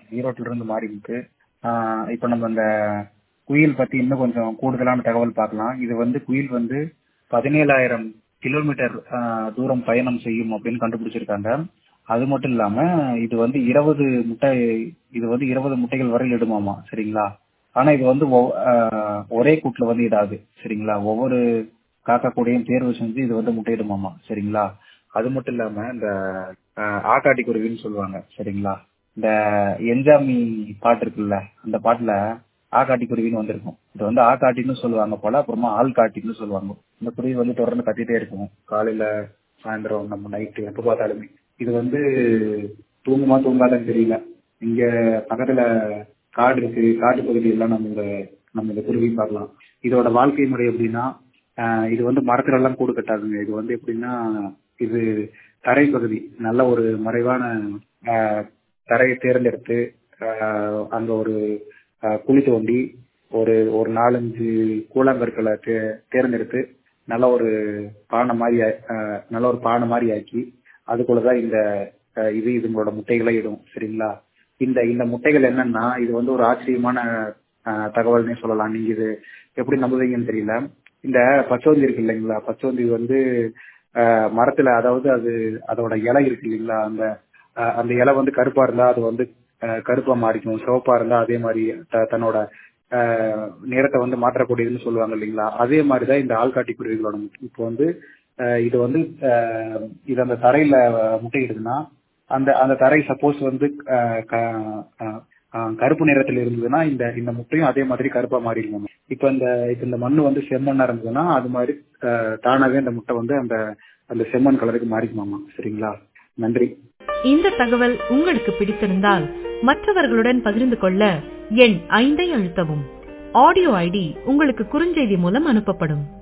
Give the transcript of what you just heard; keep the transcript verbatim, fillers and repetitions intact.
ஈரோட்டில இருந்து மாறிமுத்து. ஆஹ் இப்ப நம்ம இந்த குயில் பத்தி இன்னும் கொஞ்சம் கூடுதலான தகவல் பார்க்கலாம். இது வந்து குயில் வந்து பதினேழாயிரம் கிலோமீட்டர் ஆஹ் தூரம் பயணம் செய்யும் அப்படின்னு கண்டுபிடிச்சிருக்காங்க. அது மட்டும் இல்லாம இது வந்து இருபது முட்டை இது வந்து இருபது முட்டைகள் வரை இடுமாமா. சரிங்களா? ஆனா இது வந்து ஒவ்- ஆஹ் ஒரே கூட்டுல வந்து இடாது. சரிங்களா? ஒவ்வொரு காக்கா கூடையும் தேர்வு செஞ்சு இது வந்து முட்டையிடுமாமா. சரிங்களா? அது மட்டும் இல்லாம இந்த ஆஹ் ஆக்காட்டி குருவின்னு சொல்லுவாங்க. சரிங்களா? இந்த என்ஜாமி பாட்டு இருக்குல்ல, அந்த பாட்டுல ஆக்காட்டி குருவின்னு வந்திருக்கும். இது வந்து ஆக்காட்டின்னு சொல்லுவாங்க போல, அப்புறமா ஆள் காட்டின்னு சொல்லுவாங்க. இந்த குருவி வந்து தொடர்ந்து கத்திட்டே இருக்கும், காலையில சாயந்தரம் நம்ம நைட்டு எப்ப பார்த்தாலுமே. இது வந்து தூங்குமா தூங்காதான்னு தெரியல. இங்க பக்கத்துல காடு இருக்கு, காட்டு பகுதி எல்லாம் நம்ம இந்த நம்ம இந்த குருவி பார்க்கலாம். இதோட வாழ்க்கை முறை எப்படின்னா, ஆஹ் இது வந்து மரத்துல எல்லாம் கூடு கட்டாதுங்க. இது வந்து எப்படின்னா, இது தரை பகுதி நல்ல ஒரு மறைவான ஆஹ் தரையை தேர்ந்தெடுத்து ஆஹ் அங்க ஒரு ஆஹ் குழி தோண்டி ஒரு ஒரு நாலஞ்சு கூழாங்கற்களை தே தேர்ந்தெடுத்து நல்ல ஒரு பானை மாதிரி ஆஹ் நல்ல ஒரு பானை மாதிரி ஆக்கி அதுக்குள்ளதான் இந்த ஆஹ் இது இதுங்களோட முட்டைகளை இடும். சரிங்களா? இந்த இந்த முட்டைகள் என்னன்னா, இது வந்து ஒரு ஆச்சரியமான ஆஹ் தகவல்னே சொல்லலாம். நீங்க இது எப்படி நம்புவீங்கன்னு தெரியல. இந்த பச்சோந்தி இருக்கு இல்லைங்களா, பச்சோந்தி வந்து ஆஹ் மரத்துல, அதாவது அது அதோட இலை இருக்கு இல்லைங்களா, அந்த ஆஹ் அந்த இலை வந்து கருப்பா இருந்தா அது வந்து ஆஹ் கருப்பா மாறிக்கும், சிவப்பா இருந்தா அதே மாதிரி த- தன்னோட ஆஹ் நிறத்தை வந்து மாற்றக்கூடியதுன்னு சொல்லுவாங்க இல்லைங்களா. அதே மாதிரிதான் இந்த ஆள்காட்டி குருவிகளோட முட்டை. இப்போ வந்து ஆஹ் இது வந்து ஆஹ் இது அந்த தரையில முட்டையிடுதுன்னா, அந்த அந்த தரை சப்போஸ் வந்து ஆஹ் க- ஆஹ் ஆஹ் கருப்பு நிறத்தில் இருந்ததுன்னா இந்த இந்த முட்டையும் அதே மாதிரி கருப்பா மாறிடுங்க. இப்ப இந்த இப்ப இந்த மண்ணு வந்து செம்மண்ணா இருந்ததுன்னா அது மாதிரி ஆஹ் தானாவே அந்த முட்டை வந்து அந்த அந்த செம்மண் கலருக்கு மாறிக்குமாமா. சரிங்களா? நன்றி. இந்த தகவல் உங்களுக்கு பிடித்திருந்தால் மற்றவர்களுடன் பகிர்ந்து கொள்ள எண் ஐந்தை அழுத்தவும். ஆடியோ ஐடி உங்களுக்கு குறுஞ்செய்தி மூலம் அனுப்பப்படும்.